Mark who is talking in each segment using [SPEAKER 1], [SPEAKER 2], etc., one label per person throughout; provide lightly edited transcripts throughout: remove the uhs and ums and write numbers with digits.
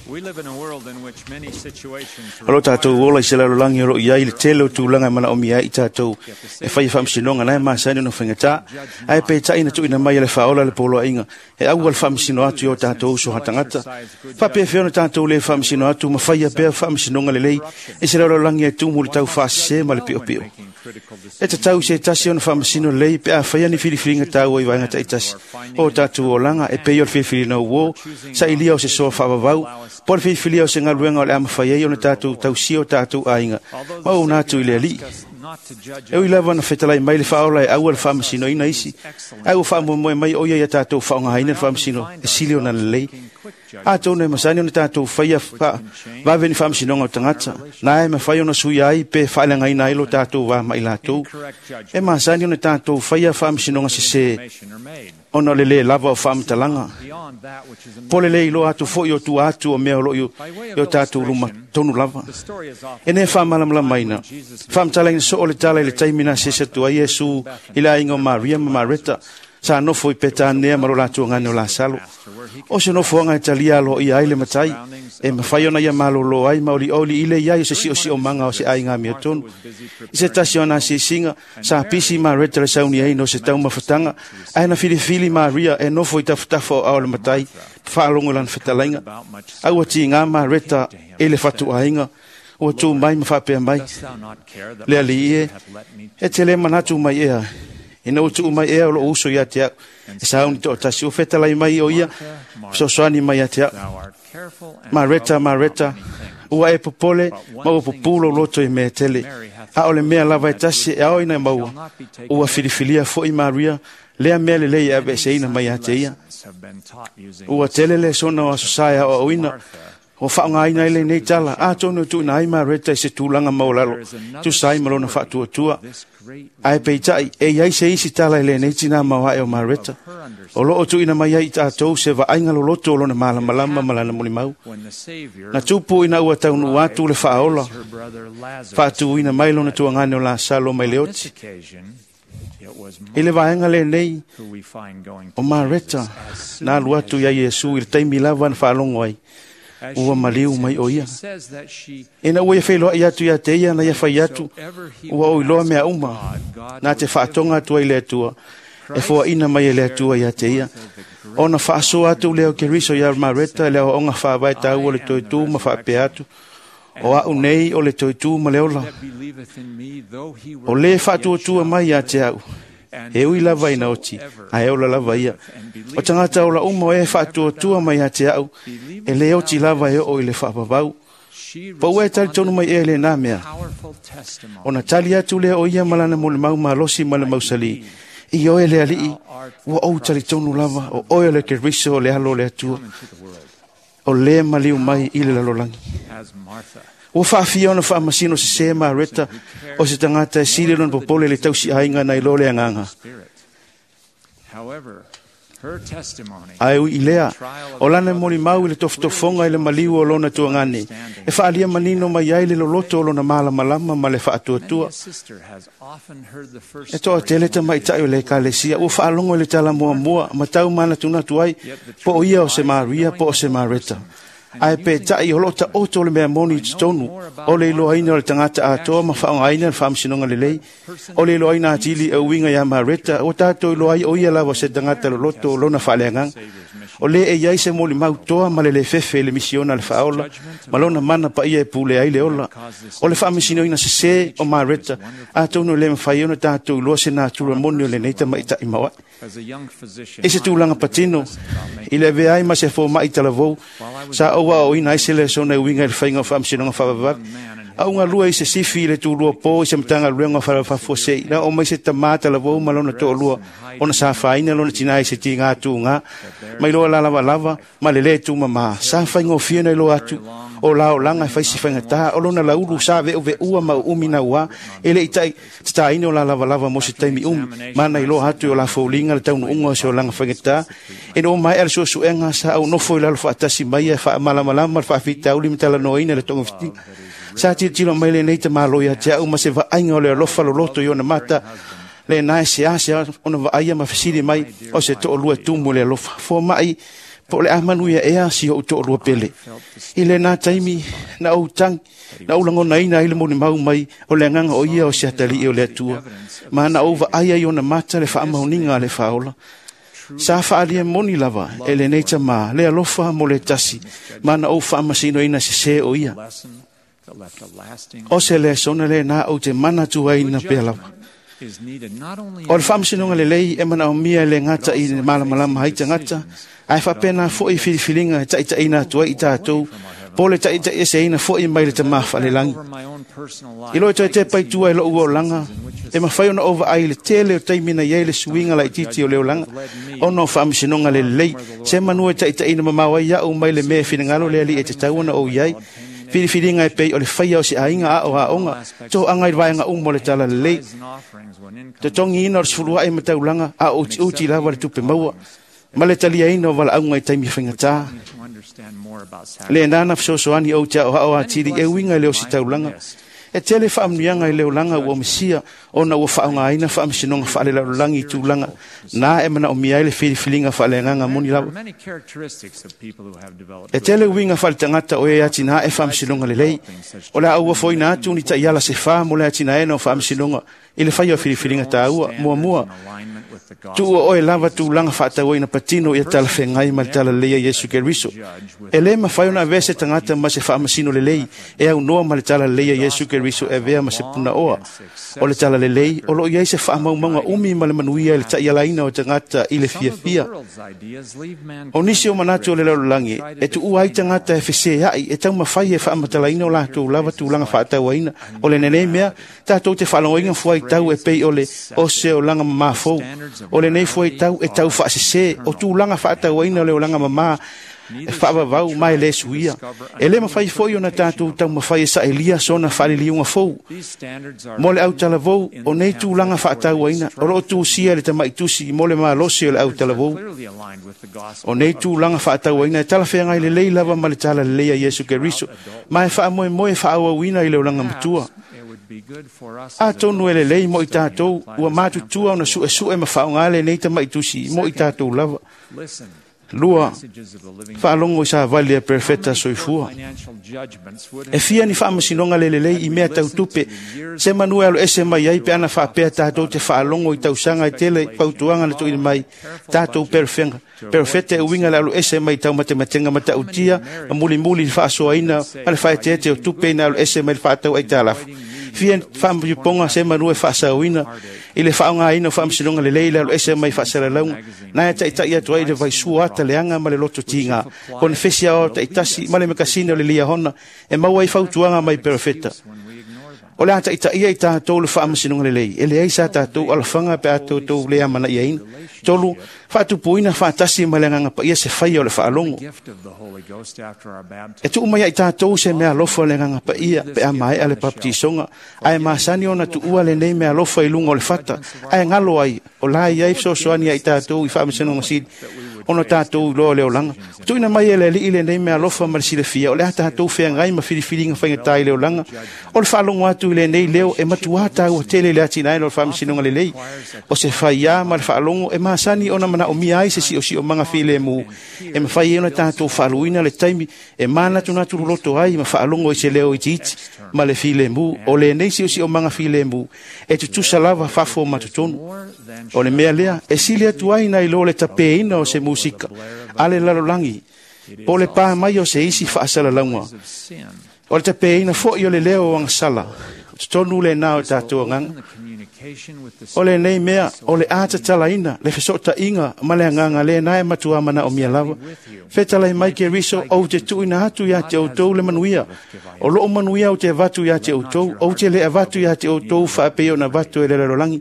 [SPEAKER 1] Alo tātou ola I se lalolangi alo ia I le tele o tūlanga mana o mia I tātou e whai whamsinonga nai māsani no whangata ai pe taina tu ina mai le whaola le polo inga e au al whamsino atu o tātou so hatangata whape whiona tātou le whamsino atu ma whai a pēr whamsinonga le lei e se lalolangi e tūmu le tau whasese ma le pio pio e ta tau se tasi o na whamsino lei pe a whai ani whiriwhiringa tau o I wainga ta itasi o tātou o langa e peo le whiriwhirina uo sa ilia o se soa whawawau por whiriwhiria o se ngaluenga o le ama whai o na tātou tau si o tātou ainga mau nātu I le ali e ui lava na whetalai mai le whaola e au al whamasino ina isi au whamoe mai o ia tātou whaonga haina le whamasino e sili o na lei a tōne masani o na tātou whaia waweni whamasinonga o tangata na e ma whai o na sui ai pe whaelenga ina ilo tātou wa mai lātou e masani o na tātou whaia whamasinonga se ona le lava o whamatalanga po le ilo atu fo o tu atu o mea lo yo tātou luma tonu lava e ne whamalamalama ina whamatalangi so o le tala I le taimina se tu a Yesu ila ingo Maria ma Mareta sa nofo I peta nea maro lātua ngane o la salo o se nofo anga Italia lo I aile matai e mawhaiona ia malo lo ai maoli oli ile ia I se si o manga o se ai ngā mea tonu I se tasiona si singa sa pisi Mareta le sauni ai no se tau mawhatanga aina fili Maria e nofo I tafutafo au le matai whaalongo lan whetalainga au ati ngā Mareta e le whatu ainga o tū mai ma whapea mai le ali e te le manatu mai ea ina o tū mai ea o lo uso ia te au e sauni to tasi o whetalai mai o ia so soani mai a te au Mareta ua e popole ma o populo loto I mea tele a o le mea lava e tasi e ao ina maua ua filifilia fo I Maria lea mea le lei ave se ina mai a te ia ua tele le sona o asosaya o ina o whaonga ina ele nei tala a tonu tu na ai Mareta I se tūlanga maulalo tu sai malona whatuatua ai peitai e iai se isi tala ele nei tina maua e o Mareta o loo tu ina mai ai tātou se va ainga loloto o lona malamalama malana muli mau na tupu ina ua taunu atu le whaola whatu ina mai lona tuangane o la salo mai leoti Ile vaenga le nei o Mareta na luatu ia Yesu il taimi lava na whaalongo ai ua maliu mai o ia ina ua whaeloa I atu ia te ia na ia whai atu ua o iloa mea uma na te whaatonga atua I le atua e fua ina mai le atua ia te ia o na whaaso atu leo ke riso ia Mareta leo onga whaavai tau o le toi tū ma whaape atu o au nei o le toi tū ma leola o le whaatua tua mai ia te au e ui lava ina oti a e ola lava ia o tangata ola umo e whaatua tua mai a te au e le oti lava e o I le whaapavau pa ua e tali tonu mai e le nā mea o na tali atu le o ia malana mo le mau malosi ma le mausali I o e le alii ua ou tali tonu lava o oe le ke riso o le alo le atua o le maliu mai I le lalolangi o whaafia ona whaamasino se Mareta o se tangata e siri lona popole le tausi ainga na ilo le anganga. Ai ui lea, o lana moni mau le tofotofonga le maliu o lona tuangane. E whaalia manino mai ai le loloto o lona malama ma le whaatuatua. E toa teleta mai tai o le kalesia, o whaalongo le tala mua, matau mana tunatu ai, po o ia o se Maria, po o se Mareta. Ai pe tai o lota oto le mea moni tonu o le ilo aina o le tangata atoa ma whaonga aina le whaamsinonga le lei o le ilo aina atili e uinga ia Mareta o tato ilo ai o ia lawa se tangata lo loto o lona whaaleangang o le e iai se moli mau toa ma le fefe le misiona le whaola ma lona mana pa ia e pule ai le ola o le whaamsinonga se o Mareta atono le mwhai ona tato ilo se nā tura moni o le neita maita i mawa e se tūlanga patino I le veai ma se fo mai talavou sa oa o ina ise le sona uinga le whainga whaamsinonga whawawak au ngā lua I se sifi le tūlua pō I se mtanga luenga whawafosei na o mai se tamata lavou ma lona tō lua ona sa whaina lona tina I se ti ngā tū ngā mai loa la lava ma le le tū mama sa whainga o whiana I lo atu o lao langa whaisi whaingata o lona lauru sa ve ua ma umina ua ele itai taino la lava mo se taimi mana I lo atu o la faulinga le taunu unga se o langa whaingata e no mai ala so suenga sa au nofo I lalo whaatasi mai e wha malama whaafita uli mitala noina le tonga fiti sa tilo mai le neita maloia te au ma se vainga o le alofa lo loto I ona mata le nae se asia ona vaia ma fasiri mai o se to lua tumu le alofa fo mai po le amanuia ea si o to rua pele ile na taimi na o tang na o lango nai na ile mo ni mau mai o le nganga o ia o se atali o le atua ma na ova aia i ona mata le wha mauninga le whaola sa whaalia moni lava e le neita ma le alofa mo le tasi ma na o wha masino ina se o ia o se le sona le na o te mana tua ina pia lava o le whamsinonga le lei e mana o mia le ngata i malamalama haita ngata ai whapena fo i whiriwhiringa e taita ina tua i tātou po le taita e se ina fo i mai le te mawha le langi i loi te pai tua e lo ua o langa e mawhai ona over ai le tele o taimina iei le suinga la i titi o leo langa ono whamsinonga le lei se manua e taita ina mamawa ia o mai le mea whiringalo le ali e te tauana o iei whiriwhiringa e pei o le whaia o se ainga a o a onga to angai vaenga umo le tala le lei te tongi ina o sfurua e mataulanga a uti lava le tupe maua ma le talia ina o wala aunga i taimi whaingata le nana fsosoani o te o hao atiri e winga leo si taulanga e tele whaamnianga i leo langa ua misia o na ua whaonga aina whaamsinonga whaale laulangi i tūlanga na e mana o miai le whiriwhiringa whaale nganga moni lava e tele winga whaale tangata o e ati na e whaamsinonga le lei o le aua foi na atu ni ta iala se wha mo le ati na e no whaamsinonga i le whaia whiriwhiringa ta ua mua tu o e lava tūlanga whaatau ina patino i a tala whengai ma tala leia Yesu Keriso e le ma whai ona vese tangata ma se whaamasino le lei e au noa ma le tala leia Yesu Keriso e vea ma se puna oa o le tala le lei o lo iei se whaamaumanga umi ma le manuia le taialaina o tangata i le fia o nisi o manatu o le laulangi e tu uai tangata e whese ai e tau mawhai e whaamatalaina o lato lava tūlanga whaatau aina o le nenei mea tātou te whaaloinga fuai tau e pei o le o se o langa mafou o le nei fuai tau e tau whaasese o tūlanga whaatau aina o le o langa mama e whaavavau mai le suia e le mawhai foi o na tātou tau mawhai e sa elia sona whaliliunga fou mo le au talavou o nei tūlanga whaatau aina o lo tū sia le tamaitusi mo le maalose o le au talavou o nei tūlanga whaatau aina e tala whengai le lei lava ma le tala le leia Yesu Keriso ma e whaamoe moe whaawawina i le o langa matua a tonu ele lei mo i tātou ua mātutua ona su'e ma whaongale nei tamaitusi mo i tātou lava lua whaalongo i sa vale a perfeta soifua e fia ni whaamasinonga le lei i mea tau tupe se manua alo ese mai ai pe ana whaapea tātou te whaalongo i tausanga i tele pautuanga na tuina mai tātou perfeta e uinga le alo ese mai tau matematenga mata utia a muli whaasoa ina ale whaetete o tupe ina alo ese mai whaatau ai tālafu fia whaampiponga se manua whaasauina i le whaonga ina whaamsinonga le leila o ese mai whaasara launga na e taitai atua i le vai suata leanga ma le loto tinga o ne whesia o taitasi ma le mekasina o le lia hona e maua i whautuanga mai perfeta o le taitai i tātou le whaamsinonga le lei e le eisa tātou alawhanga pe atou tau lea mana i aina tolu whaatupuina whaatasi ma le nganga pa ia se whai o le whaalongo e tu umai i tātou se mea lofa le nganga pa ia pe a mai ale baptisonga ai maasani ona tu ua le nei mea lofa i lunga o le whata ai ngalo ai o la iai soani i tātou i whaamsinonga sid ono tātou loa leo langa tu ina mai ele li ile nei mea lofa ma le sile fia o le tātou whea ngai ma whiriwhiringa whaingatai leo langa o le whaalongo atu ile nei leo e matuata ua tele le atina ilo le whaamsinonga le lei o se whaia ma le whaalongo e maasani ona mana o mia ai se si o manga while mu e ma whai ona tātou whaaluina le taimi e mana tu natu roto ai ma whaalongo i se leo i titi ma le while mu o le nei si o manga while mu e tu tusalava whafo matutonu o le mea lea e sili atu ai na ilo le tapeina o se musika ale lalolangi po le pā mai o se isi whaasala launga o le tapeina fo i o le leo o angasala tonu le nao tātou nganga o le nei mea o le ata talaina le fesota inga ma le nganga le nae matua mana o mia lava fetala i mai ke riso o te tuina atu ya te outou le manuia o loo manuia o te vatu ya te outou o te le avatu ya te outou whaapeo na vatu e le larolangi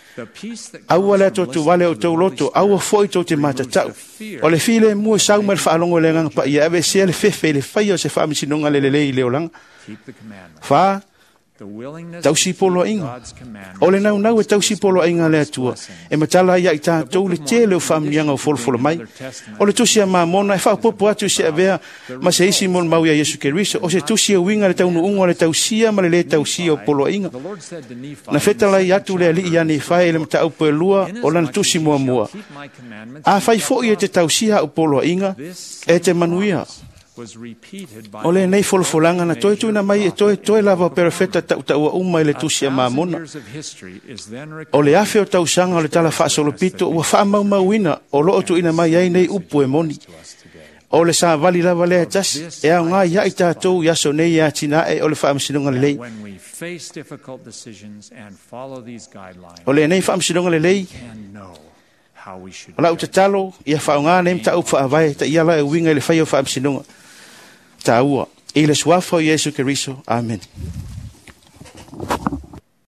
[SPEAKER 1] aua le ato tu wale o tau loto aua foi tau te matatau o le file mua sau mer whaalongo le nganga pa ia ave se le fefe le whai o se whaamisinonga le lei leo langa wha tausi polo inga. O le nau nau e tausi polo inga le atua. E matala ia i tātou le te leo whaamianga o folofolo mai. O le tusi a mamona e whaupopo atu se avea ma se isi mon mau ia Yesu Keriso. O se tusi a winga le taunu unga le tausia ma le tausia o polo inga. Na fetala i atu le ali i ane whae le mta upo e lua o lana tusi mua mua. A whai fo i e te tausia o polo inga e te manuia. O le nei folfolanga na toi tuina mai e toi lava perfetta tau uma i le tusia mamona. O le afe o tausanga o le tala whaasolopito ua whaamaumauina o loo tuina mai ai nei upu e moni. O le sa vali lava le tasi e au ngā ia i tātou iaso nei a tina e o le whaamasinonga le lei. O le nei whaamasinonga le lei o la utatalo ia whaonga nei mta upa avai ta ia la e winga i le whaio whaamasinonga. Taua, i le suafo Yesu Keriso. Amen.